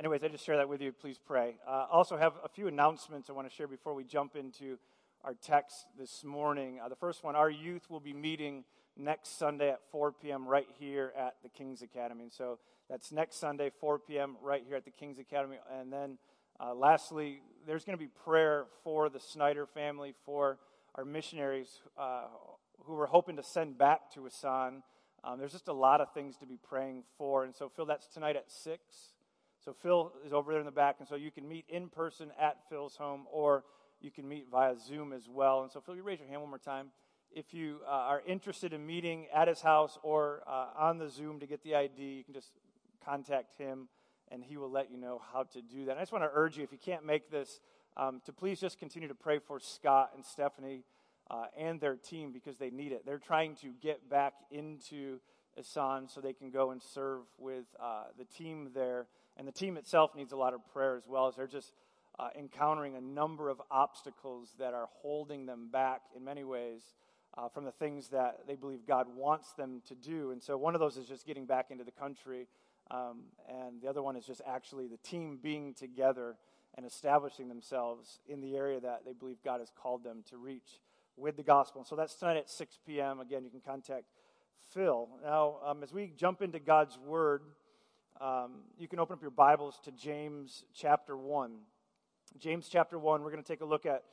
anyways, I just share that with you. Please pray. Also have a few announcements I want to share before we jump into our text this morning. The first one, our youth will be meeting next Sunday at 4 p.m. right here at the King's Academy. And so that's next Sunday, 4 p.m. right here at the King's Academy. And then lastly, there's going to be prayer for the Snyder family, for our missionaries who we're hoping to send back to Asan. There's just a lot of things to be praying for. And so, Phil, that's tonight at 6. So Phil is over there in the back. And so you can meet in person at Phil's home, or you can meet via Zoom as well. And so, Phil, you raise your hand one more time. If you are interested in meeting at his house or on the Zoom to get the ID, you can just contact him, and he will let you know how to do that. And I just want to urge you, if you can't make this, to please just continue to pray for Scott and Stephanie and their team, because they need it. They're trying to get back into Asan so they can go and serve with the team there. And the team itself needs a lot of prayer as well, as they're just encountering a number of obstacles that are holding them back in many ways from the things that they believe God wants them to do. And so one of those is just getting back into the country, and the other one is just actually the team being together and establishing themselves in the area that they believe God has called them to reach with the gospel. And so that's tonight at 6 p.m. Again, you can contact Phil. Now, as we jump into God's Word, you can open up your Bibles to James chapter 1. James chapter 1, we're going to take a look at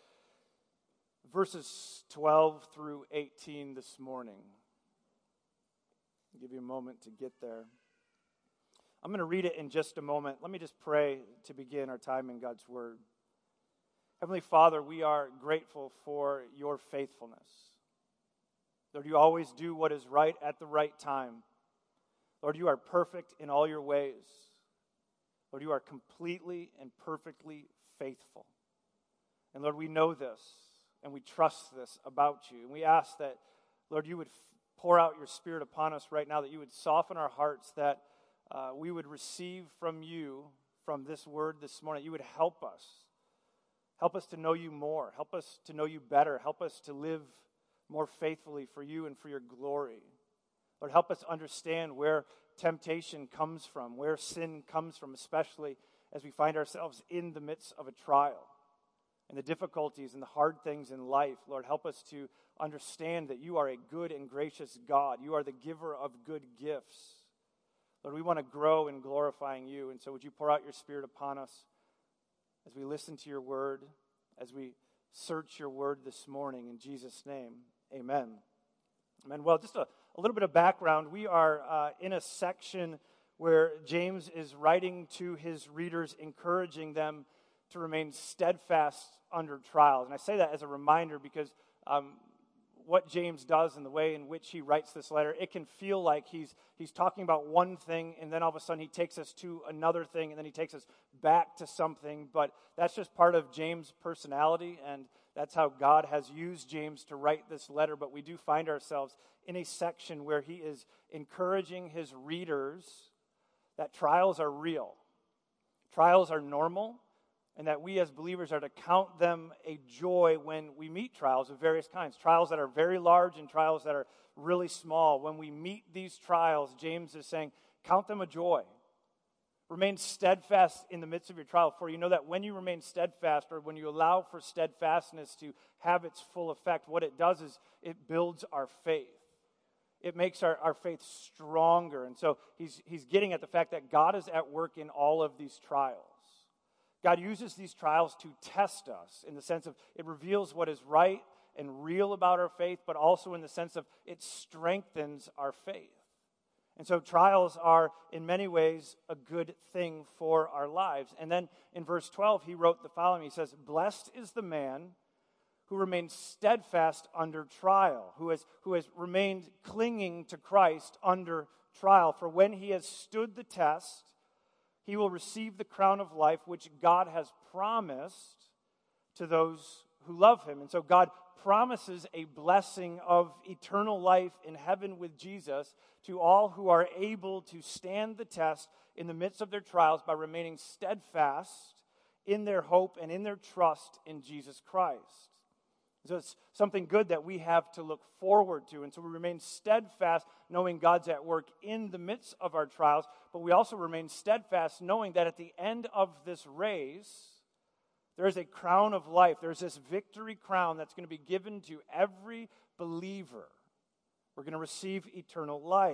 verses 12 through 18 this morning. I'll give you a moment to get there. I'm going to read it in just a moment. Let me just pray to begin our time in God's Word. Heavenly Father, we are grateful for your faithfulness. Lord, you always do what is right at the right time. Lord, you are perfect in all your ways. Lord, you are completely and perfectly faithful. And Lord, we know this and we trust this about you. And we ask that, Lord, you would pour out your Spirit upon us right now, that you would soften our hearts, that we would receive from you, from this word this morning. You would help us. Help us to know you more. Help us to know you better. Help us to live more faithfully for you and for your glory. Lord, help us understand where temptation comes from, where sin comes from, especially as we find ourselves in the midst of a trial and the difficulties and the hard things in life. Lord, help us to understand that you are a good and gracious God. You are the giver of good gifts. Lord, we want to grow in glorifying you, and so would you pour out your Spirit upon us as we listen to your word, as we search your word this morning. In Jesus' name, amen. Amen. Well, just a little bit of background. We are in a section where James is writing to his readers, encouraging them to remain steadfast under trials. And I say that as a reminder because what James does and the way in which he writes this letter, it can feel like he's talking about one thing, and then all of a sudden he takes us to another thing, and then he takes us back to something. But that's just part of James' personality, and that's how God has used James to write this letter. But we do find ourselves in a section where he is encouraging his readers that trials are real, trials are normal, and that we as believers are to count them a joy when we meet trials of various kinds, trials that are very large and trials that are really small. When we meet these trials, James is saying, count them a joy. Remain steadfast in the midst of your trial, for you know that when you remain steadfast, or when you allow for steadfastness to have its full effect, what it does is it builds our faith. It makes our faith stronger. And so he's getting at the fact that God is at work in all of these trials. God uses these trials to test us in the sense of it reveals what is right and real about our faith, but also in the sense of it strengthens our faith. And so trials are, in many ways, a good thing for our lives. And then in verse 12, he wrote the following. He says, "Blessed is the man who remains steadfast under trial, who has remained clinging to Christ under trial. For when he has stood the test, he will receive the crown of life which God has promised to those who love him." And so God promises a blessing of eternal life in heaven with Jesus to all who are able to stand the test in the midst of their trials by remaining steadfast in their hope and in their trust in Jesus Christ. So it's something good that we have to look forward to. And so we remain steadfast, knowing God's at work in the midst of our trials. But we also remain steadfast, knowing that at the end of this race, there is a crown of life. There's this victory crown that's going to be given to every believer. We're going to receive eternal life.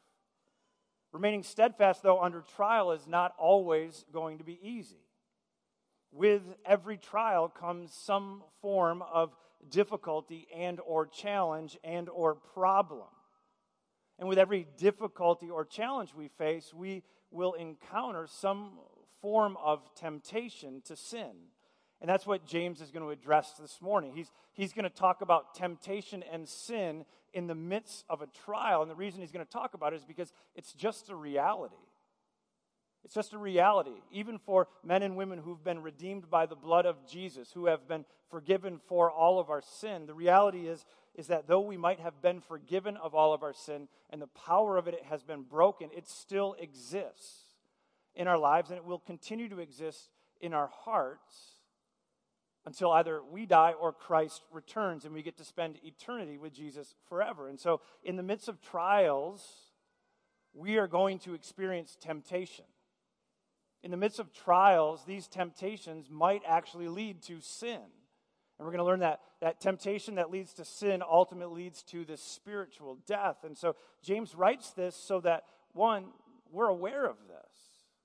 Remaining steadfast, though, under trial is not always going to be easy. With every trial comes some form of difficulty and or challenge and or problem. And with every difficulty or challenge we face, we will encounter some form of temptation to sin. And that's what James is going to address this morning. He's going to talk about temptation and sin in the midst of a trial. And the reason he's going to talk about it is because it's just a reality. It's just a reality, even for men and women who've been redeemed by the blood of Jesus, who have been forgiven for all of our sin. The reality is that though we might have been forgiven of all of our sin and the power of it has been broken, it still exists in our lives, and it will continue to exist in our hearts until either we die or Christ returns and we get to spend eternity with Jesus forever. And so in the midst of trials, we are going to experience temptation. In the midst of trials, these temptations might actually lead to sin. And we're going to learn that temptation that leads to sin ultimately leads to this spiritual death. And so James writes this so that, one, we're aware of this.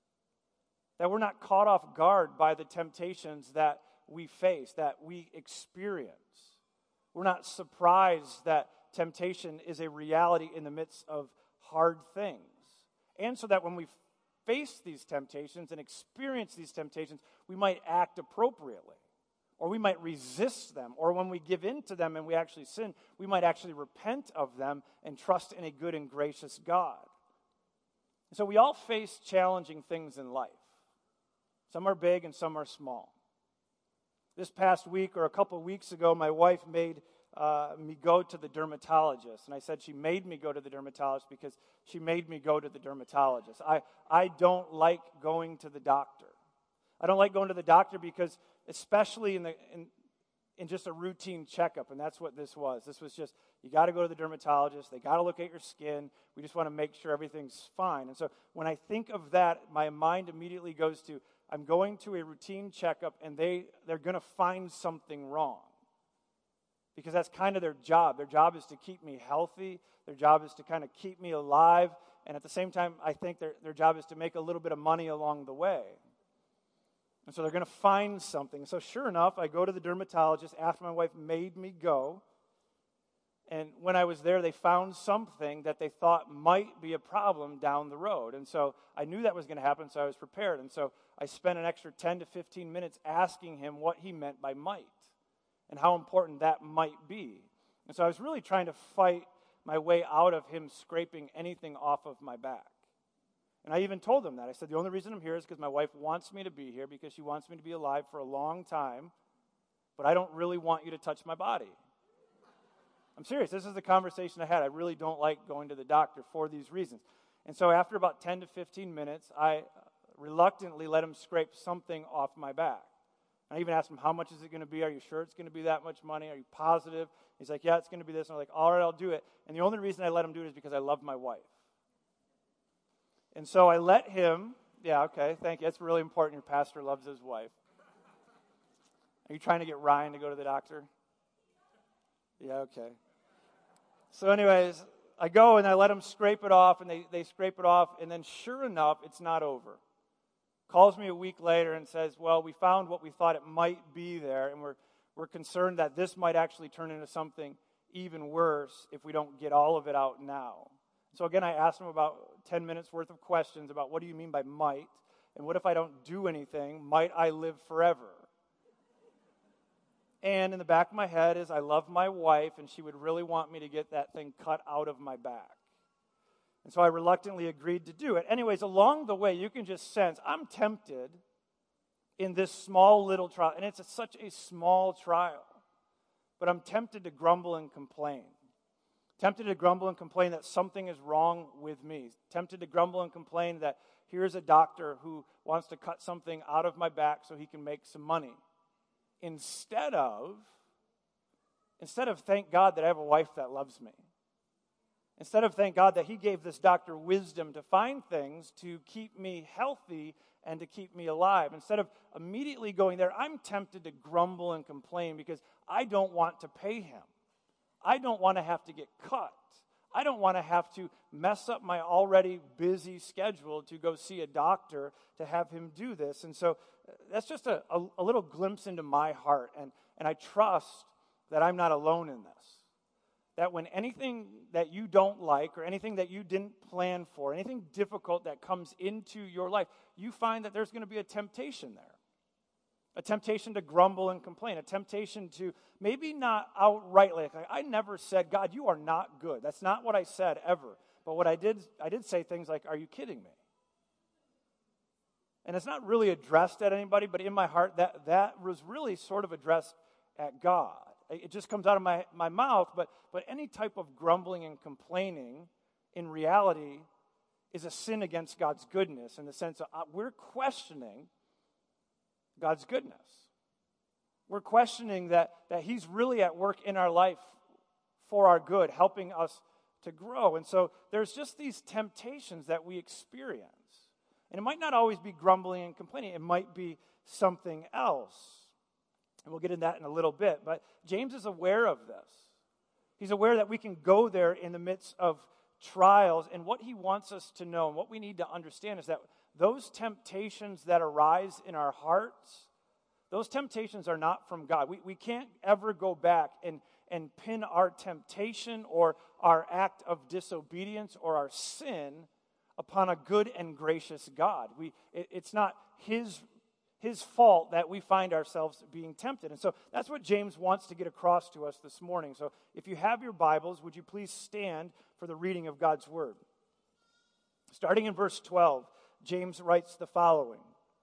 That we're not caught off guard by the temptations that we face, that we experience. We're not surprised that temptation is a reality in the midst of hard things. And so that when we face these temptations and experience these temptations, we might act appropriately, or we might resist them, or when we give in to them and we actually sin, we might actually repent of them and trust in a good and gracious God. So we all face challenging things in life. Some are big and some are small. This past week or a couple of weeks ago, my wife made me go to the dermatologist. And I said she made me go to the dermatologist because she made me go to the dermatologist. I don't like going to the doctor. I don't like going to the doctor because, especially in just a routine checkup, and that's what this was. This was just, you got to go to the dermatologist. They got to look at your skin. We just want to make sure everything's fine. And so when I think of that, my mind immediately goes to, I'm going to a routine checkup, and they're going to find something wrong. Because that's kind of their job. Their job is to keep me healthy. Their job is to kind of keep me alive. And at the same time, I think their job is to make a little bit of money along the way. And so they're going to find something. So sure enough, I go to the dermatologist after my wife made me go. And when I was there, they found something that they thought might be a problem down the road. And so I knew that was going to happen, so I was prepared. And so I spent an extra 10 to 15 minutes asking him what he meant by might and how important that might be. And so I was really trying to fight my way out of him scraping anything off of my back. And I even told him that. I said, the only reason I'm here is because my wife wants me to be here because she wants me to be alive for a long time, but I don't really want you to touch my body. I'm serious. This is the conversation I had. I really don't like going to the doctor for these reasons. And so after about 10 to 15 minutes, I reluctantly let him scrape something off my back. I even asked him, how much is it going to be? Are you sure it's going to be that much money? Are you positive? He's like, yeah, it's going to be this. And I'm like, all right, I'll do it. And the only reason I let him do it is because I love my wife. And so I let him, yeah, okay, thank you. That's really important. Your pastor loves his wife. Are you trying to get Ryan to go to the doctor? Yeah, okay. So anyways, I go and I let them scrape it off, and they scrape it off, and then sure enough, it's not over. Calls me a week later and says, well, we found what we thought it might be there, and we're concerned that this might actually turn into something even worse if we don't get all of it out now. So again, I asked him about 10 minutes worth of questions about what do you mean by might, and what if I don't do anything? Might I live forever? And in the back of my head is I love my wife, and she would really want me to get that thing cut out of my back. And so I reluctantly agreed to do it. Anyways, along the way, you can just sense I'm tempted in this small little trial. And it's such a small trial. But I'm tempted to grumble and complain. Tempted to grumble and complain that something is wrong with me. Tempted to grumble and complain that here's a doctor who wants to cut something out of my back so he can make some money. Instead of instead of thank God that I have a wife that loves me, instead of thank God that he gave this doctor wisdom to find things to keep me healthy and to keep me alive, instead of immediately going there, I'm tempted to grumble and complain because I don't want to pay him. I don't want to have to get cut. I don't want to have to mess up my already busy schedule to go see a doctor to have him do this. And so that's just a little glimpse into my heart. And I trust that I'm not alone in this. That when anything that you don't like or anything that you didn't plan for, anything difficult that comes into your life, you find that there's going to be a temptation there. A temptation to grumble and complain. A temptation to maybe not outrightly. Like I never said, God, you are not good. That's not what I said ever. But what I did say things like, are you kidding me? And it's not really addressed at anybody, but in my heart, that was really sort of addressed at God. It just comes out of my mouth, but any type of grumbling and complaining, in reality, is a sin against God's goodness in the sense of we're questioning God's goodness. We're questioning that he's really at work in our life for our good, helping us to grow. And so there's just these temptations that we experience. And it might not always be grumbling and complaining. It might be something else. And we'll get into that in a little bit. But James is aware of this. He's aware that we can go there in the midst of trials. And what he wants us to know and what we need to understand is that those temptations that arise in our hearts, those temptations are not from God. We can't ever go back and pin our temptation or our act of disobedience or our sin upon a good and gracious God. It's not his fault that we find ourselves being tempted. And so that's what James wants to get across to us this morning. So if you have your Bibles, would you please stand for the reading of God's Word? Starting in verse 12, James writes the following.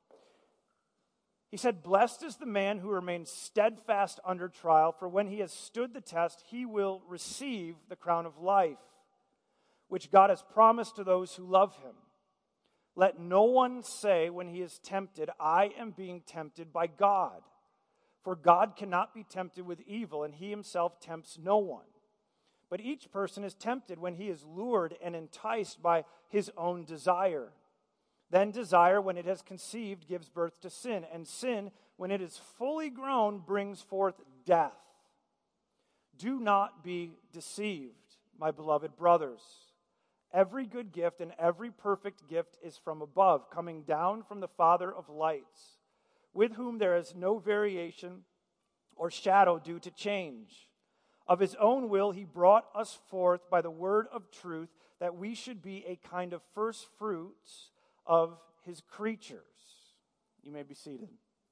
He said, "Blessed is the man who remains steadfast under trial, for when he has stood the test, he will receive the crown of life, which God has promised to those who love him. Let no one say when he is tempted, I am being tempted by God. For God cannot be tempted with evil, and he himself tempts no one. But each person is tempted when he is lured and enticed by his own desire. Then desire, when it has conceived, gives birth to sin, and sin, when it is fully grown, brings forth death. Do not be deceived, my beloved brothers. Every good gift and every perfect gift is from above, coming down from the Father of lights, with whom there is no variation or shadow due to change. Of his own will he brought us forth by the word of truth, that we should be a kind of first fruits of his creatures." You may be seated.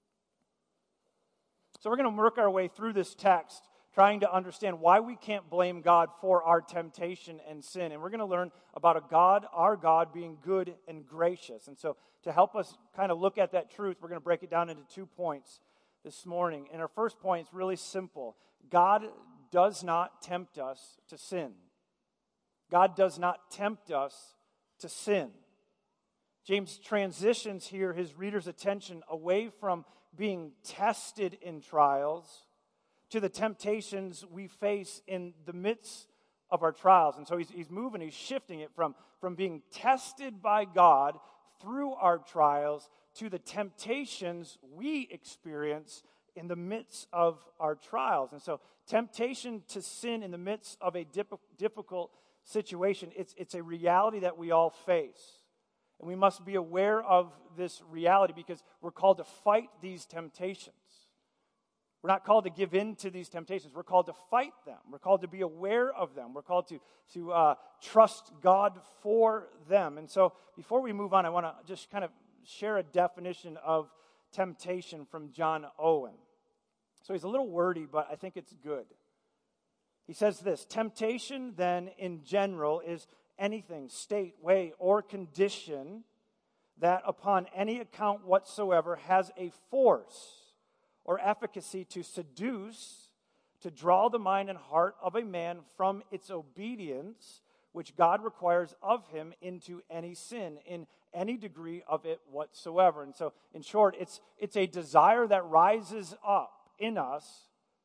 So we're going to work our way through this text, trying to understand why we can't blame God for our temptation and sin. And we're going to learn about our God being good and gracious. And so to help us kind of look at that truth, we're going to break it down into 2 points this morning. And our first point is really simple. God does not tempt us to sin. God does not tempt us to sin. James transitions here his reader's attention away from being tested in trials to the temptations we face in the midst of our trials. And so he's moving, he's shifting it from being tested by God through our trials to the temptations we experience in the midst of our trials. And so temptation to sin in the midst of a difficult situation, it's a reality that we all face. And we must be aware of this reality because we're called to fight these temptations. We're not called to give in to these temptations. We're called to fight them. We're called to be aware of them. We're called to trust God for them. And so before we move on, I want to just kind of share a definition of temptation from John Owen. So he's a little wordy, but I think it's good. He says this: temptation, then, in general, is anything, state, way, or condition that upon any account whatsoever has a force or efficacy to seduce, to draw the mind and heart of a man from its obedience, which God requires of him, into any sin, in any degree of it whatsoever. And so, in short, it's a desire that rises up in us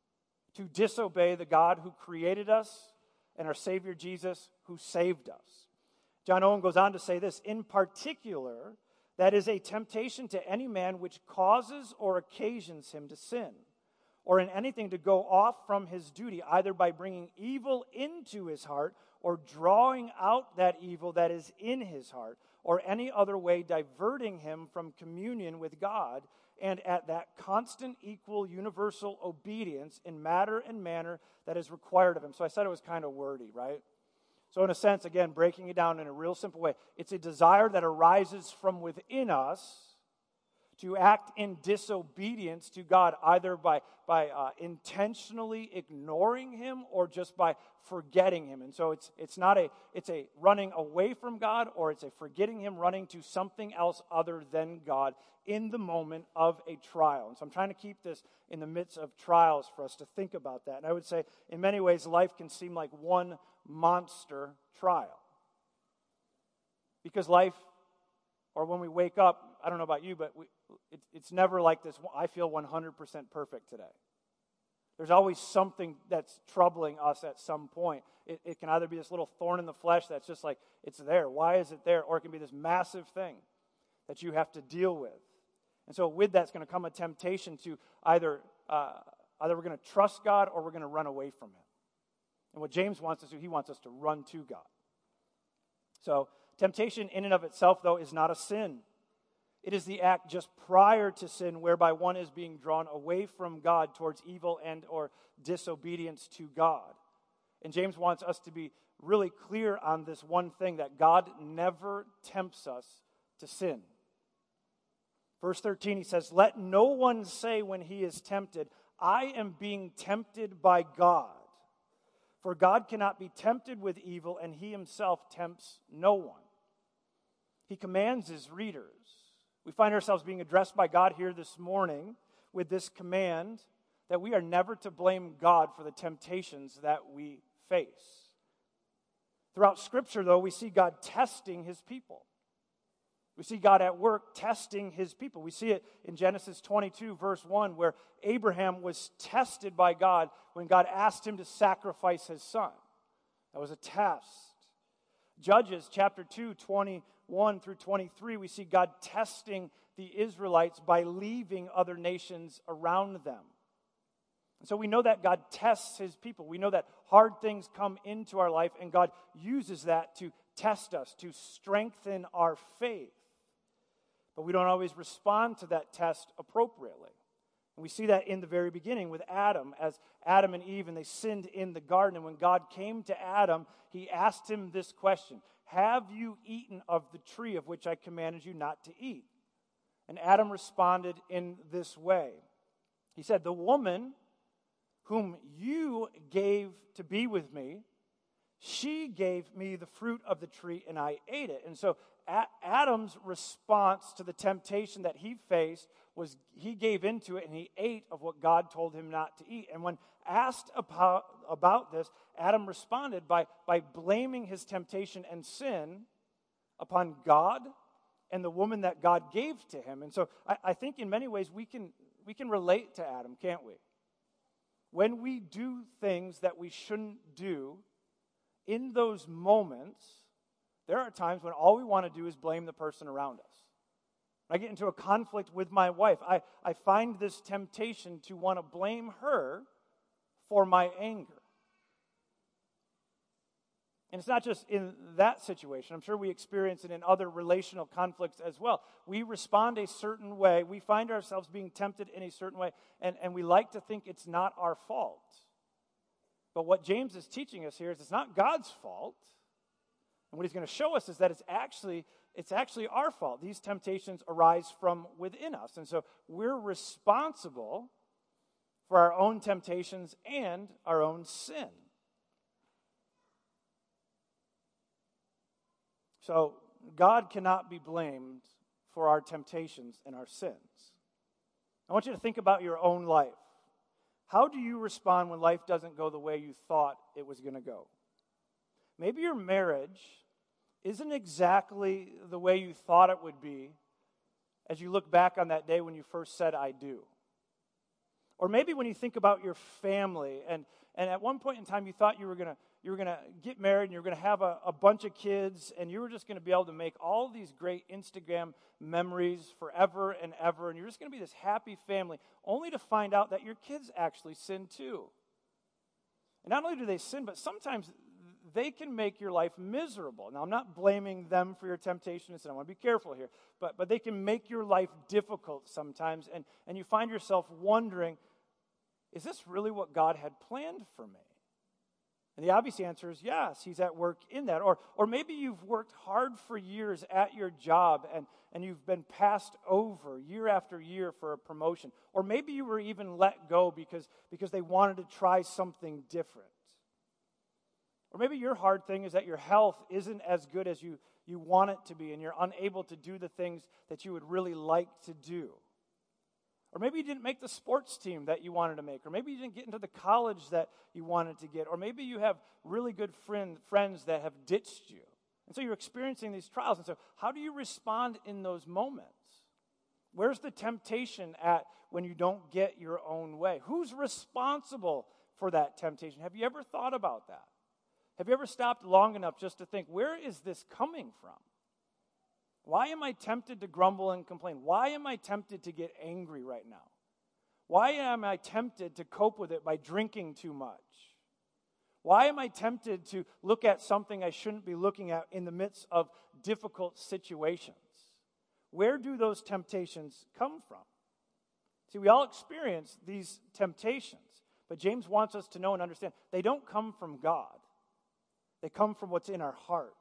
to disobey the God who created us and our Savior Jesus who saved us. John Owen goes on to say this, in particular, that is a temptation to any man which causes or occasions him to sin, or in anything to go off from his duty, either by bringing evil into his heart or drawing out that evil that is in his heart, or any other way diverting him from communion with God, and at that constant, equal, universal obedience in matter and manner that is required of him. So I said it was kind of wordy, right? So in a sense, again, breaking it down in a real simple way, it's a desire that arises from within us to act in disobedience to God, either by intentionally ignoring him or just by forgetting him. And so it's a running away from God, or it's a forgetting him, running to something else other than God in the moment of a trial. And so I'm trying to keep this in the midst of trials for us to think about that. And I would say, in many ways, life can seem like one monster trial. Because life, or when we wake up, I don't know about you, but it's never like this. I feel 100% perfect today. There's always something that's troubling us at some point. It can either be this little thorn in the flesh that's just like, it's there. Why is it there? Or it can be this massive thing that you have to deal with. And so with that's going to come a temptation to either we're going to trust God or we're going to run away from him. And what James wants us to do, he wants us to run to God. So temptation in and of itself, though, is not a sin. It is the act just prior to sin whereby one is being drawn away from God towards evil and or disobedience to God. And James wants us to be really clear on this one thing, that God never tempts us to sin. Verse 13, he says, "Let no one say when he is tempted, I am being tempted by God. For God cannot be tempted with evil, and he himself tempts no one." He commands his readers. We find ourselves being addressed by God here this morning with this command that we are never to blame God for the temptations that we face. Throughout Scripture, though, we see God testing his people. We see God at work testing his people. We see it in Genesis 22, verse 1, where Abraham was tested by God when God asked him to sacrifice his son. That was a test. Judges chapter 2, 21 through 23, we see God testing the Israelites by leaving other nations around them. And so we know that God tests his people. We know that hard things come into our life, and God uses that to test us, to strengthen our faith. But we don't always respond to that test appropriately. And we see that in the very beginning with Adam, as Adam and Eve, and they sinned in the garden. And when God came to Adam, he asked him this question: "Have you eaten of the tree of which I commanded you not to eat?" And Adam responded in this way. He said, "The woman whom you gave to be with me, she gave me the fruit of the tree, and I ate it." And so Adam's response to the temptation that he faced was he gave into it and he ate of what God told him not to eat. And when asked about this, Adam responded by blaming his temptation and sin upon God and the woman that God gave to him. And so I think in many ways we can relate to Adam, can't we? When we do things that we shouldn't do, in those moments, there are times when all we want to do is blame the person around us. When I get into a conflict with my wife, I find this temptation to want to blame her for my anger. And it's not just in that situation. I'm sure we experience it in other relational conflicts as well. We respond a certain way. We find ourselves being tempted in a certain way, and we like to think it's not our fault. But what James is teaching us here is it's not God's fault. And what he's going to show us is that it's actually our fault. These temptations arise from within us. And so we're responsible for our own temptations and our own sin. So God cannot be blamed for our temptations and our sins. I want you to think about your own life. How do you respond when life doesn't go the way you thought it was going to go? Maybe your marriage isn't exactly the way you thought it would be as you look back on that day when you first said, "I do." Or maybe when you think about your family, and at one point in time you thought you were gonna get married and you were gonna have a bunch of kids, and you were just gonna be able to make all these great Instagram memories forever and ever, and you're just gonna be this happy family, only to find out that your kids actually sin too. And not only do they sin, but sometimes they can make your life miserable. Now, I'm not blaming them for your temptation, and I want to be careful here, but they can make your life difficult sometimes, and you find yourself wondering, is this really what God had planned for me? And the obvious answer is yes, he's at work in that. Or maybe you've worked hard for years at your job, and you've been passed over year after year for a promotion. Or maybe you were even let go because they wanted to try something different. Or maybe your hard thing is that your health isn't as good as you want it to be, and you're unable to do the things that you would really like to do. Or maybe you didn't make the sports team that you wanted to make. Or maybe you didn't get into the college that you wanted to get. Or maybe you have really good friends that have ditched you. And so you're experiencing these trials. And so how do you respond in those moments? Where's the temptation at when you don't get your own way? Who's responsible for that temptation? Have you ever thought about that? Have you ever stopped long enough just to think, where is this coming from? Why am I tempted to grumble and complain? Why am I tempted to get angry right now? Why am I tempted to cope with it by drinking too much? Why am I tempted to look at something I shouldn't be looking at in the midst of difficult situations? Where do those temptations come from? See, we all experience these temptations, but James wants us to know and understand they don't come from God. They come from what's in our hearts.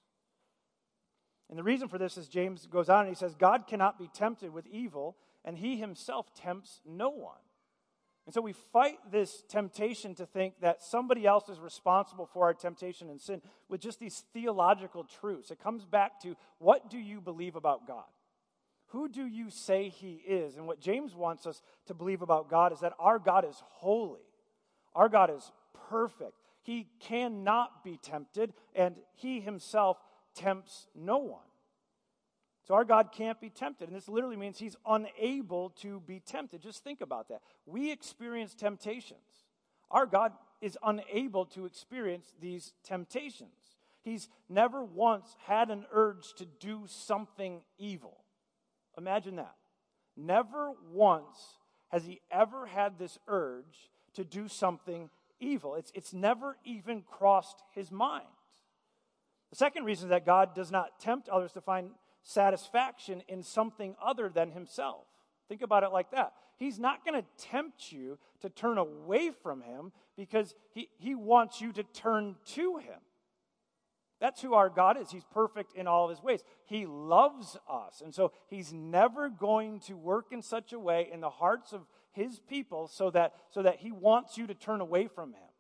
And the reason for this is James goes on and he says, God cannot be tempted with evil, and he himself tempts no one. And so we fight this temptation to think that somebody else is responsible for our temptation and sin with just these theological truths. It comes back to, what do you believe about God? Who do you say he is? And what James wants us to believe about God is that our God is holy. Our God is perfect. He cannot be tempted, and he himself tempts no one. So our God can't be tempted, and this literally means he's unable to be tempted. Just think about that. We experience temptations. Our God is unable to experience these temptations. He's never once had an urge to do something evil. Imagine that. Never once has he ever had this urge to do something evil. It's never even crossed his mind. The second reason is that God does not tempt others to find satisfaction in something other than himself. Think about it like that. He's not going to tempt you to turn away from him because he wants you to turn to him. That's who our God is. He's perfect in all of his ways. He loves us. And so he's never going to work in such a way in the hearts of his people so that he wants you to turn away from him.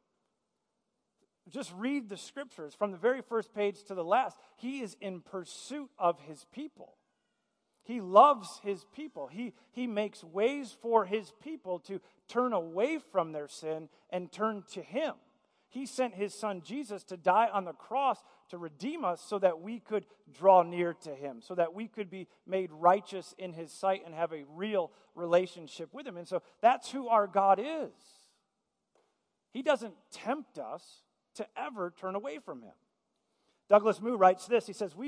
Just read the scriptures from the very first page to the last. He is in pursuit of his people. He loves his people. He makes ways for his people to turn away from their sin and turn to him. He sent his son Jesus to die on the cross to redeem us so that we could draw near to him, so that we could be made righteous in his sight and have a real relationship with him. And so that's who our God is. He doesn't tempt us to ever turn away from him. Douglas Moo writes this. He says,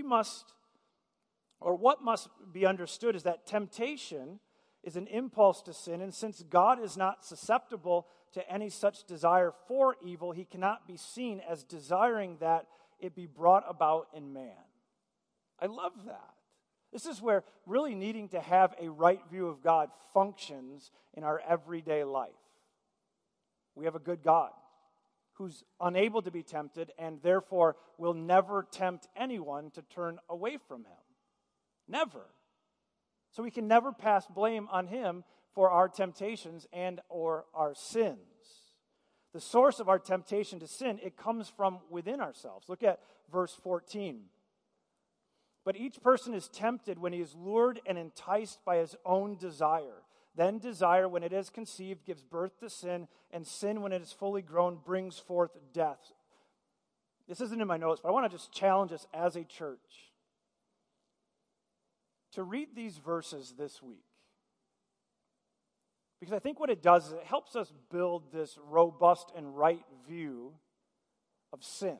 what must be understood is that temptation is an impulse to sin, and since God is not susceptible to any such desire for evil, he cannot be seen as desiring that it be brought about in man. I love that. This is where really needing to have a right view of God functions in our everyday life. We have a good God who's unable to be tempted and therefore will never tempt anyone to turn away from him. Never. So we can never pass blame on him for our temptations and or our sins. The source of our temptation to sin, it comes from within ourselves. Look at verse 14. But each person is tempted when he is lured and enticed by his own desire. Then desire, when it is conceived, gives birth to sin, and sin, when it is fully grown, brings forth death. This isn't in my notes, but I want to just challenge us as a church to read these verses this week. Because I think what it does is it helps us build this robust and right view of sin.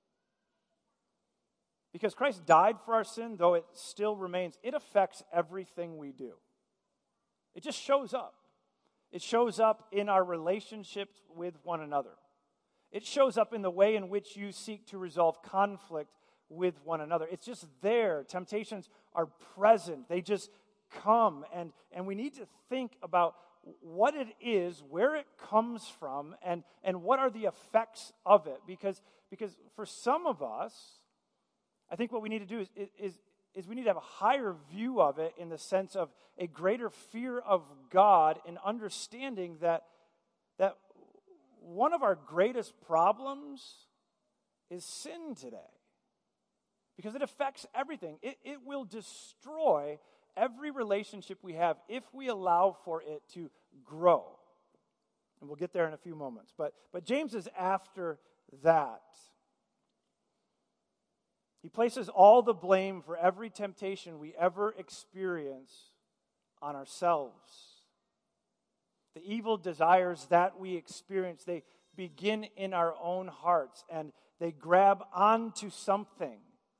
Because Christ died for our sin, though it still remains, it affects everything we do. It just shows up. It shows up in our relationships with one another. It shows up in the way in which you seek to resolve conflict with one another. It's just there. Temptations are present. They just come. And we need to think about what it is, where it comes from, and what are the effects of it. Because for some of us, I think what we need to do is we need to have a higher view of it in the sense of a greater fear of God and understanding that one of our greatest problems is sin today. Because it affects everything. It will destroy every relationship we have if we allow for it to grow. And we'll get there in a few moments. But James is after that. He places all the blame for every temptation we ever experience on ourselves. The evil desires that we experience, they begin in our own hearts, and they grab onto something,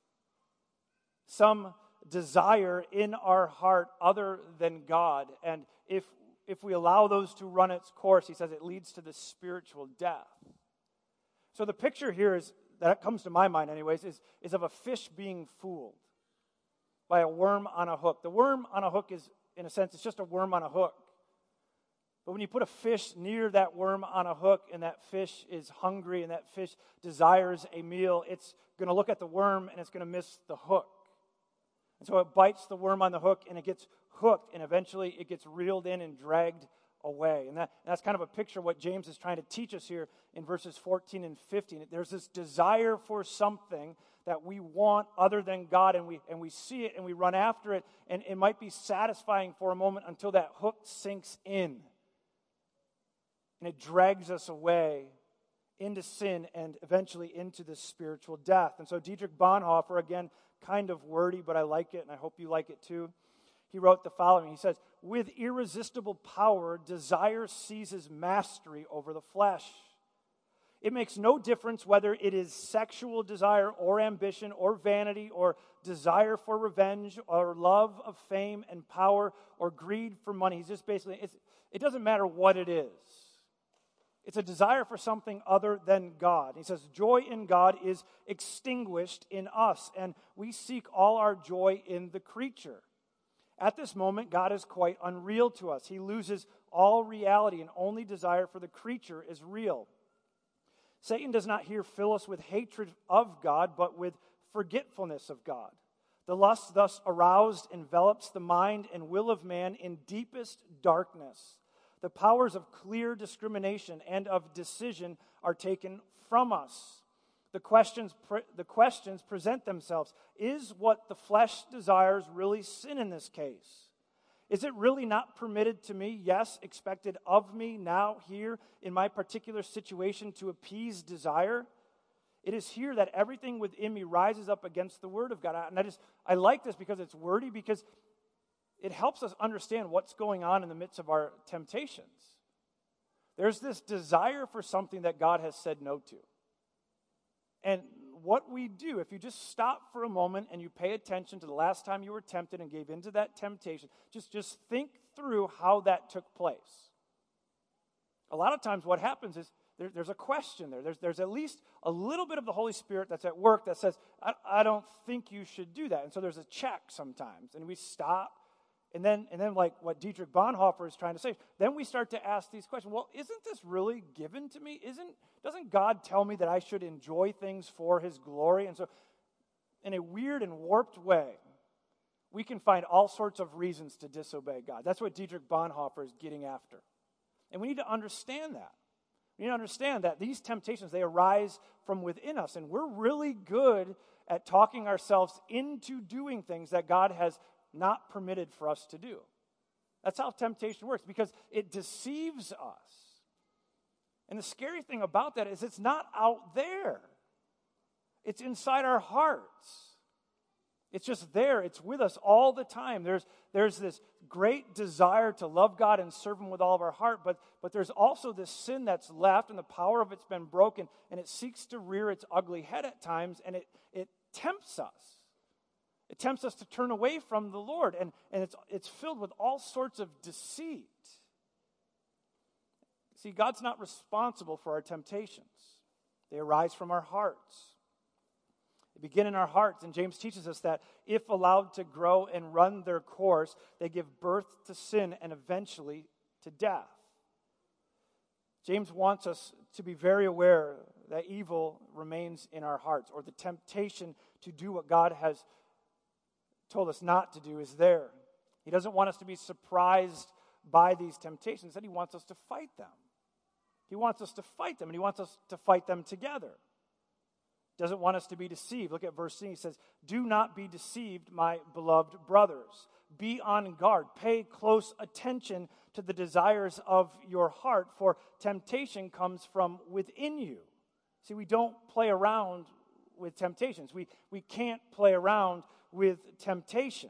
some desire in our heart other than God. And if we allow those to run its course, he says it leads to the spiritual death. So the picture here is, that comes to my mind anyways, is of a fish being fooled by a worm on a hook. The worm on a hook is, in a sense, it's just a worm on a hook. But when you put a fish near that worm on a hook and that fish is hungry and that fish desires a meal, it's going to look at the worm and it's going to miss the hook. And so it bites the worm on the hook and it gets hooked, and eventually it gets reeled in and dragged away. And that's kind of a picture of what James is trying to teach us here in verses 14 and 15. There's this desire for something that we want other than God, and we see it and we run after it, and it might be satisfying for a moment until that hook sinks in. And it drags us away into sin and eventually into this spiritual death. And so Dietrich Bonhoeffer, again, kind of wordy, but I like it, and I hope you like it too. He wrote the following. He says, "With irresistible power, desire seizes mastery over the flesh. It makes no difference whether it is sexual desire or ambition or vanity or desire for revenge or love of fame and power or greed for money." He's just basically, it doesn't matter what it is. It's a desire for something other than God. He says, joy in God is extinguished in us, and we seek all our joy in the creature. At this moment, God is quite unreal to us. He loses all reality, and only desire for the creature is real. Satan does not here fill us with hatred of God, but with forgetfulness of God. The lust thus aroused envelops the mind and will of man in deepest darkness. The powers of clear discrimination and of decision are taken from us. The questions present themselves. Is what the flesh desires really sin in this case? Is it really not permitted to me, yes, expected of me now, here, in my particular situation, to appease desire? It is here that everything within me rises up against the word of God. And I like this because it's wordy, because it helps us understand what's going on in the midst of our temptations. There's this desire for something that God has said no to. And what we do, if you just stop for a moment and you pay attention to the last time you were tempted and gave into that temptation, just think through how that took place. A lot of times what happens is there's a question there. There's at least a little bit of the Holy Spirit that's at work that says, I don't think you should do that. And so there's a check sometimes. And we stop. And then like what Dietrich Bonhoeffer is trying to say, then we start to ask these questions. Well, isn't this really given to me? Doesn't God tell me that I should enjoy things for His glory? And so in a weird and warped way, we can find all sorts of reasons to disobey God. That's what Dietrich Bonhoeffer is getting after. And we need to understand that. We need to understand that these temptations, they arise from within us. And we're really good at talking ourselves into doing things that God has not permitted for us to do. That's how temptation works, because it deceives us. And the scary thing about that is it's not out there. It's inside our hearts. It's just there. It's with us all the time. There's this great desire to love God and serve Him with all of our heart, but there's also this sin that's left, and the power of it's been broken, and it seeks to rear its ugly head at times, and it tempts us. It tempts us to turn away from the Lord, and it's filled with all sorts of deceit. See, God's not responsible for our temptations. They arise from our hearts. They begin in our hearts, and James teaches us that if allowed to grow and run their course, they give birth to sin and eventually to death. James wants us to be very aware that evil remains in our hearts, or the temptation to do what God has told us not to do is there. He doesn't want us to be surprised by these temptations. Instead, He wants us to fight them. He wants us to fight them, and He wants us to fight them together. Doesn't want us to be deceived. Look at verse 6. He says, "Do not be deceived, my beloved brothers. Be on guard. Pay close attention to the desires of your heart, for temptation comes from within you." See, we don't play around with temptations. We can't play around with temptations.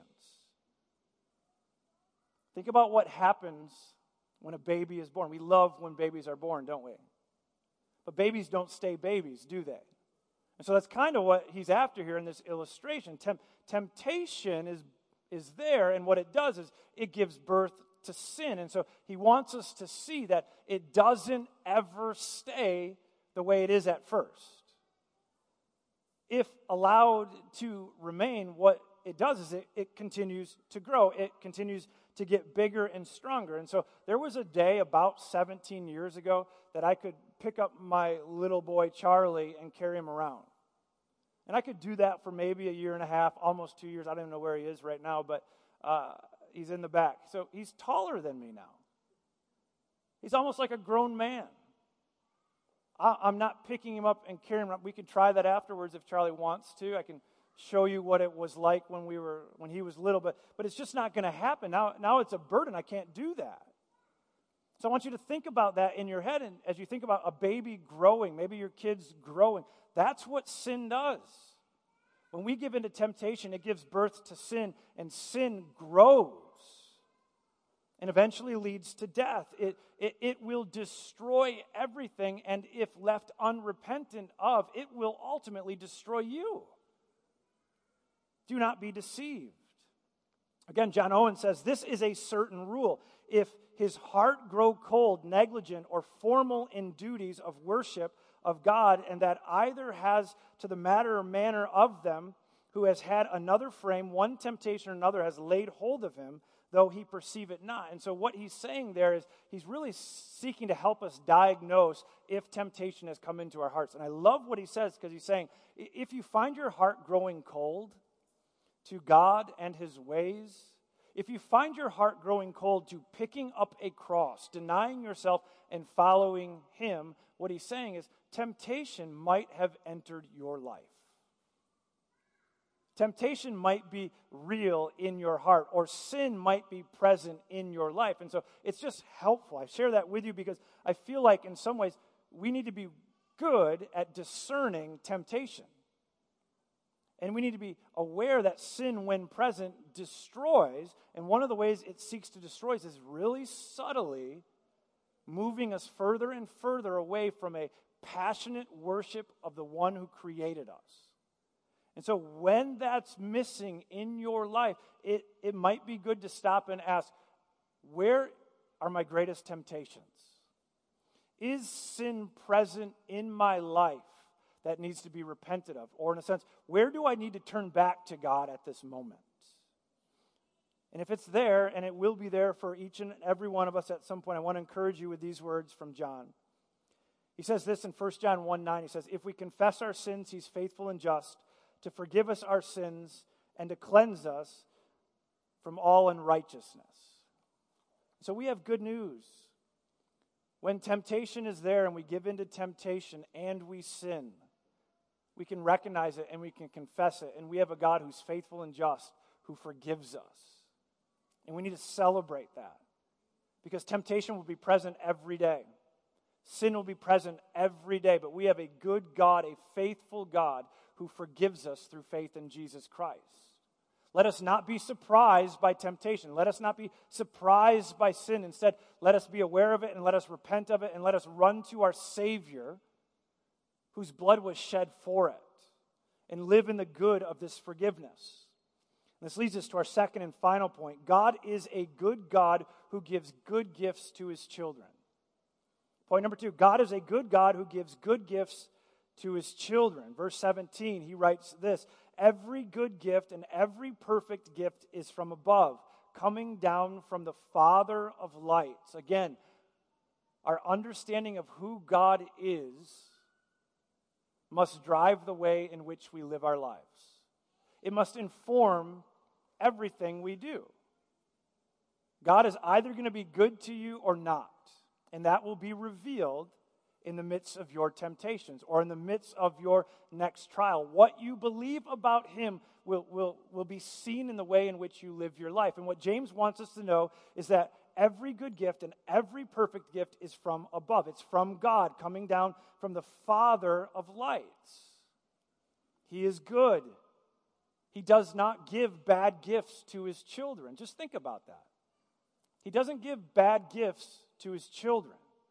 Think about what happens when a baby is born. We love when babies are born, don't we? But babies don't stay babies, do they? And so that's kind of what he's after here in this illustration. Temptation is there, and what it does is it gives birth to sin. And so he wants us to see that it doesn't ever stay the way it is at first. If allowed to remain, what it does is it continues to grow. It continues to get bigger and stronger. And so there was a day about 17 years ago that I could pick up my little boy Charlie and carry him around. And I could do that for maybe a year and a half, almost 2 years. I don't even know where he is right now, but he's in the back. So he's taller than me now. He's almost like a grown man. I'm not picking him up and carrying him up. We could try that afterwards if Charlie wants to. I can show you what it was like when he was little, but it's just not going to happen. Now it's a burden. I can't do that. So I want you to think about that in your head, and as you think about a baby growing, maybe your kid's growing, that's what sin does. When we give into temptation, it gives birth to sin, and sin grows and eventually leads to death. It will destroy everything, and if left unrepentant of, it will ultimately destroy you. Do not be deceived. Again, John Owen says, this is a certain rule. If his heart grow cold, negligent, or formal in duties of worship of God, and that either has to the matter or manner of them, who has had another frame, one temptation or another has laid hold of him, though he perceive it not. And so what he's saying there is he's really seeking to help us diagnose if temptation has come into our hearts. And I love what he says, because he's saying, if you find your heart growing cold to God and His ways, if you find your heart growing cold to picking up a cross, denying yourself and following Him, what he's saying is temptation might have entered your life. Temptation might be real in your heart, or sin might be present in your life. And so it's just helpful. I share that with you because I feel like in some ways we need to be good at discerning temptation. And we need to be aware that sin, when present, destroys. And one of the ways it seeks to destroy us is really subtly moving us further and further away from a passionate worship of the one who created us. And so when that's missing in your life, it might be good to stop and ask, where are my greatest temptations? Is sin present in my life that needs to be repented of? Or in a sense, where do I need to turn back to God at this moment? And if it's there, and it will be there for each and every one of us at some point, I want to encourage you with these words from John. He says this in 1 John 1:9. He says, if we confess our sins, He's faithful and just to forgive us our sins and to cleanse us from all unrighteousness. So we have good news. When temptation is there and we give in to temptation and we sin, we can recognize it and we can confess it. And we have a God who's faithful and just, who forgives us. And we need to celebrate that, because temptation will be present every day. Sin will be present every day, but we have a good God, a faithful God, who forgives us through faith in Jesus Christ. Let us not be surprised by temptation. Let us not be surprised by sin. Instead, let us be aware of it and let us repent of it and let us run to our Savior whose blood was shed for it and live in the good of this forgiveness. And this leads us to our second and final point. God is a good God who gives good gifts to his children. Point number 2, God is a good God who gives good gifts to his children. Verse 17, he writes this, every good gift and every perfect gift is from above, coming down from the Father of lights. Again, our understanding of who God is must drive the way in which we live our lives. It must inform everything we do. God is either going to be good to you or not, and that will be revealed in the midst of your temptations or in the midst of your next trial. What you believe about him will be seen in the way in which you live your life. And what James wants us to know is that every good gift and every perfect gift is from above. It's from God, coming down from the Father of lights. He is good. He does not give bad gifts to his children. Just think about that. He doesn't give bad gifts to his children.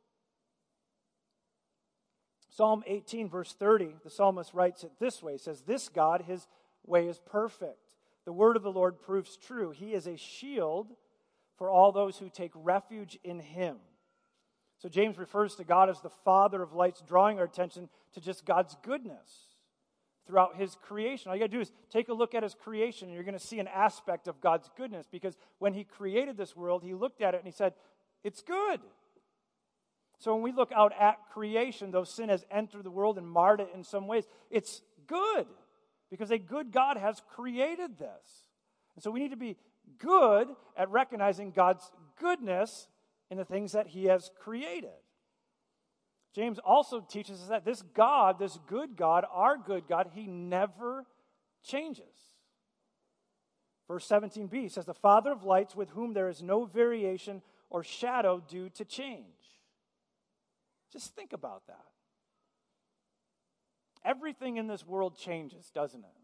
Psalm 18, verse 30, the psalmist writes it this way. He says, this God, his way is perfect. The word of the Lord proves true. He is a shield for all those who take refuge in him. So James refers to God as the Father of lights, drawing our attention to just God's goodness throughout his creation. All you got to do is take a look at his creation, and you're going to see an aspect of God's goodness, because when he created this world, he looked at it and he said, it's good. So when we look out at creation, though sin has entered the world and marred it in some ways, it's good because a good God has created this. And so we need to be good at recognizing God's goodness in the things that he has created. James also teaches us that this God, this good God, our good God, he never changes. Verse 17b says, the Father of lights with whom there is no variation or shadow due to change. Just think about that. Everything in this world changes, doesn't it?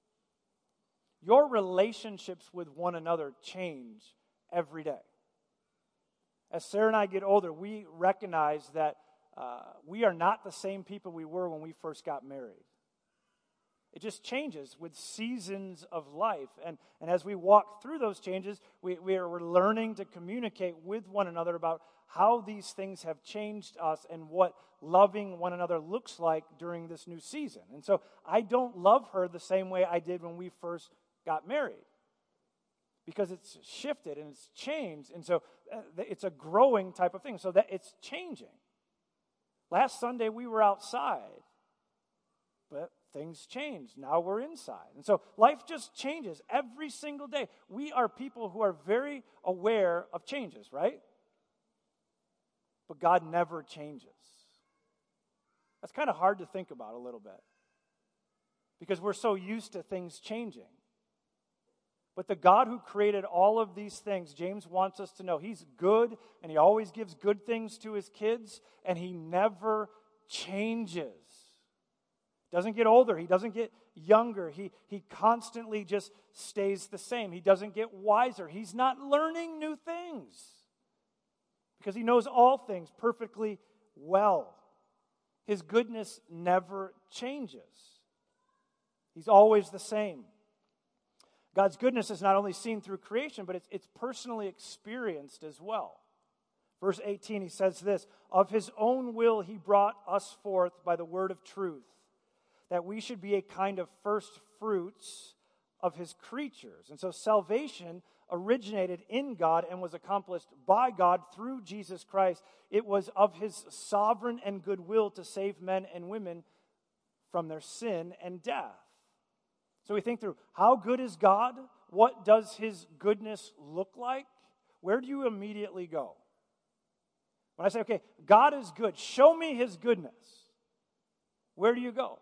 Your relationships with one another change every day. As Sarah and I get older, we recognize that we are not the same people we were when we first got married. It just changes with seasons of life. And as we walk through those changes, we're learning to communicate with one another about how these things have changed us and what loving one another looks like during this new season. And so I don't love her the same way I did when we first got married, because it's shifted and it's changed. And so it's a growing type of thing, so that it's changing. Last Sunday we were outside, but things changed. Now we're inside. And so life just changes every single day. We are people who are very aware of changes, right? But God never changes. That's kind of hard to think about a little bit, because we're so used to things changing. But the God who created all of these things, James wants us to know he's good, and he always gives good things to his kids, and he never changes. Doesn't get older. He doesn't get younger. He constantly just stays the same. He doesn't get wiser. He's not learning new things because he knows all things perfectly well. His goodness never changes. He's always the same. God's goodness is not only seen through creation, but it's personally experienced as well. Verse 18, he says this, of his own will he brought us forth by the word of truth, that we should be a kind of first fruits of his creatures. And so salvation originated in God and was accomplished by God through Jesus Christ. It was of his sovereign and good will to save men and women from their sin and death. So we think through, how good is God? What does his goodness look like? Where do you immediately go? When I say, okay, God is good, show me his goodness, where do you go?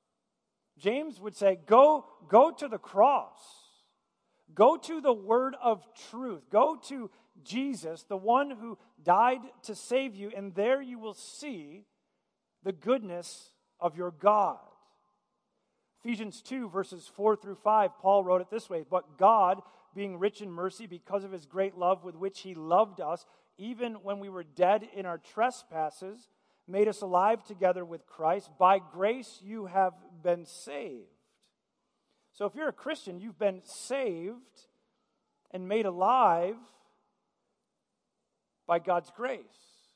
James would say, go to the cross. Go to the word of truth. Go to Jesus, the one who died to save you, and there you will see the goodness of your God. Ephesians 2, verses 4 through 5, Paul wrote it this way, "But God, being rich in mercy because of his great love with which he loved us, even when we were dead in our trespasses, made us alive together with Christ. By grace you have been saved." So if you're a Christian, you've been saved and made alive by God's grace,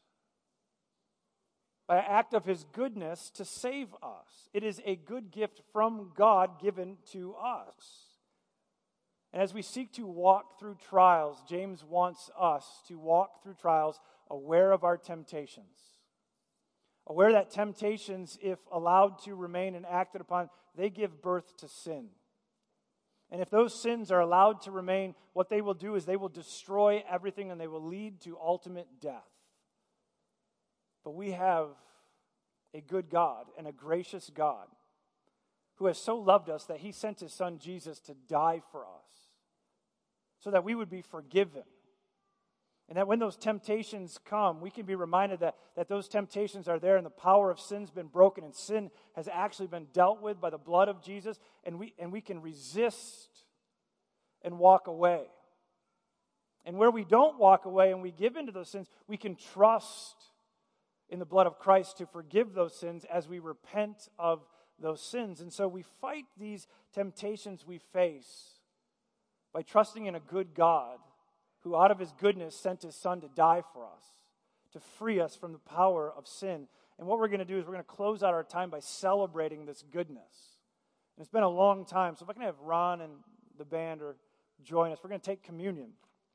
by an act of his goodness to save us. It is a good gift from God given to us. And as we seek to walk through trials, James wants us to walk through trials aware of our temptations. Aware that temptations, if allowed to remain and acted upon, they give birth to sin. And if those sins are allowed to remain, what they will do is they will destroy everything and they will lead to ultimate death. But we have a good God and a gracious God who has so loved us that he sent his son Jesus to die for us so that we would be forgiven. And that when those temptations come, we can be reminded that those temptations are there and the power of sin's been broken and sin has actually been dealt with by the blood of Jesus, and we can resist and walk away. And where we don't walk away and we give into those sins, we can trust in the blood of Christ to forgive those sins as we repent of those sins. And so we fight these temptations we face by trusting in a good God who out of his goodness sent his son to die for us, to free us from the power of sin. And what we're going to do is we're going to close out our time by celebrating this goodness. And it's been a long time, so if I can have Ron and the band or join us, we're going to take communion.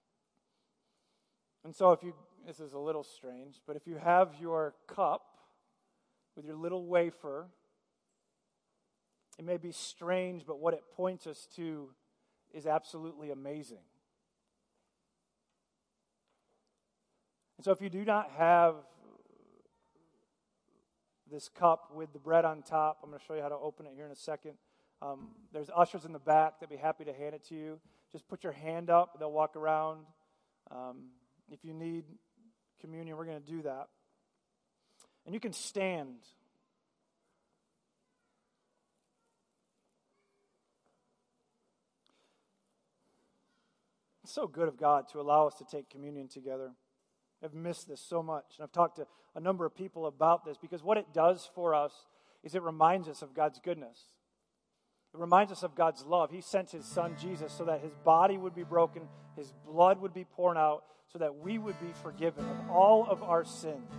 And so this is a little strange, but if you have your cup with your little wafer, it may be strange, but what it points us to is absolutely amazing. And so if you do not have this cup with the bread on top, I'm going to show you how to open it here in a second. There's ushers in the back that'd be happy to hand it to you. Just put your hand up. They'll walk around. If you need communion, we're going to do that. And you can stand. It's so good of God to allow us to take communion together. I've missed this so much. And I've talked to a number of people about this because what it does for us is it reminds us of God's goodness. It reminds us of God's love. He sent his son Jesus so that his body would be broken, his blood would be poured out, so that we would be forgiven of all of our sins.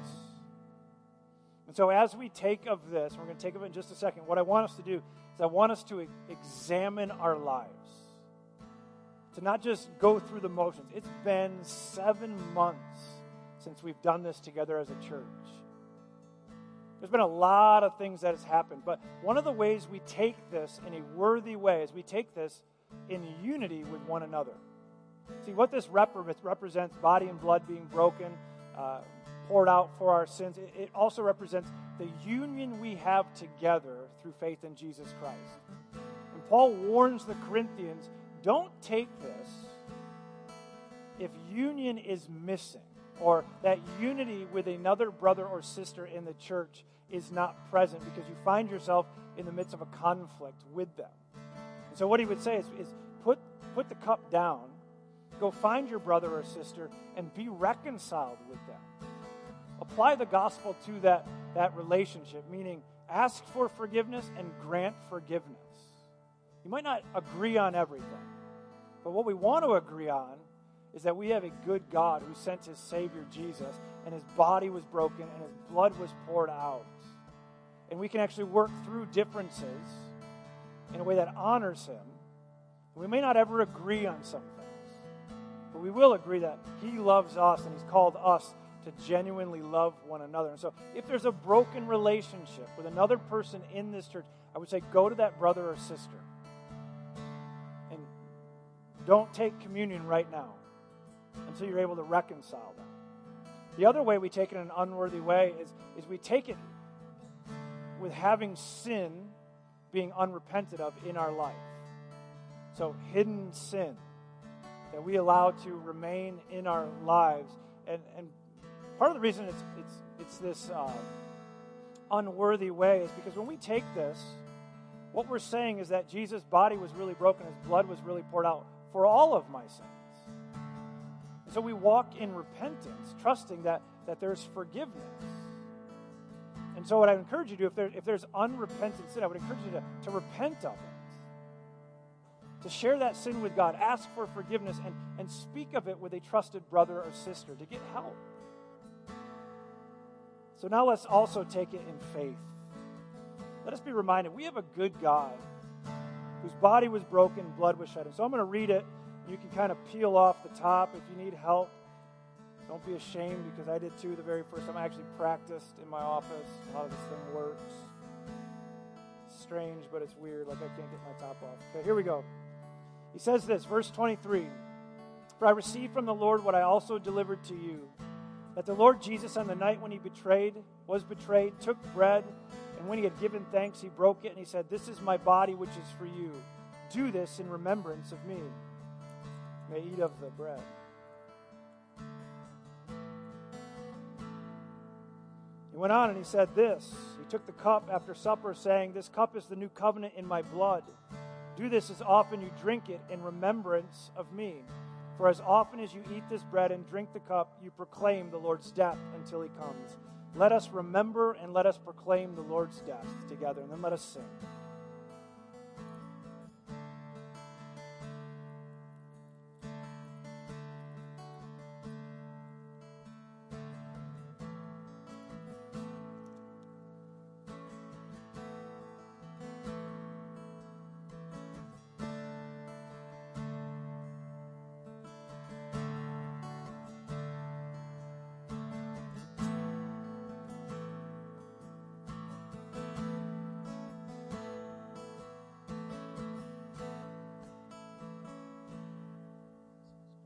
And so as we take of this, we're going to take of it in just a second, what I want us to do is I want us to examine our lives. To not just go through the motions. It's been 7 months since we've done this together as a church. There's been a lot of things that has happened, but one of the ways we take this in a worthy way is we take this in unity with one another. See, what this represents, body and blood being broken, poured out for our sins, it also represents the union we have together through faith in Jesus Christ. And Paul warns the Corinthians, don't take this if union is missing, or that unity with another brother or sister in the church is not present because you find yourself in the midst of a conflict with them. And so what he would say is put the cup down, go find your brother or sister, and be reconciled with them. Apply the gospel to that relationship, meaning ask for forgiveness and grant forgiveness. You might not agree on everything, but what we want to agree on is that we have a good God who sent his Savior Jesus, and his body was broken, and his blood was poured out. And we can actually work through differences in a way that honors him. We may not ever agree on some things, but we will agree that he loves us, and he's called us to genuinely love one another. And so if there's a broken relationship with another person in this church, I would say go to that brother or sister. And don't take communion right now until you're able to reconcile them. The other way we take it in an unworthy way is we take it with having sin being unrepented of in our life. So hidden sin that we allow to remain in our lives. And part of the reason it's this unworthy way is because when we take this, What we're saying is that Jesus' body was really broken, his blood was really poured out for all of my sins. And so we walk in repentance, trusting that there's forgiveness. And so what I would encourage you to do, if there's unrepentant sin, I would encourage you to repent of it. To share that sin with God, ask for forgiveness, and speak of it with a trusted brother or sister to get help. So now let's also take it in faith. Let us be reminded, we have a good God whose body was broken, blood was shed. And so I'm going to read it. You can kind of peel off the top if you need help. Don't be ashamed, because I did too the very first time. I actually practiced in my office how this thing works. It's strange, but it's weird. Like I can't get my top off. Okay, here we go. He says this, verse 23. For I received from the Lord what I also delivered to you, that the Lord Jesus on the night when he was betrayed, took bread, and when he had given thanks, he broke it, and he said, this is my body which is for you. Do this in remembrance of me. May eat of the bread. He went on and he said this. He took the cup after supper, saying, this cup is the new covenant in my blood. Do this as often you drink it in remembrance of me. For as often as you eat this bread and drink the cup, you proclaim the Lord's death until he comes. Let us remember and let us proclaim the Lord's death together, and then let us sing.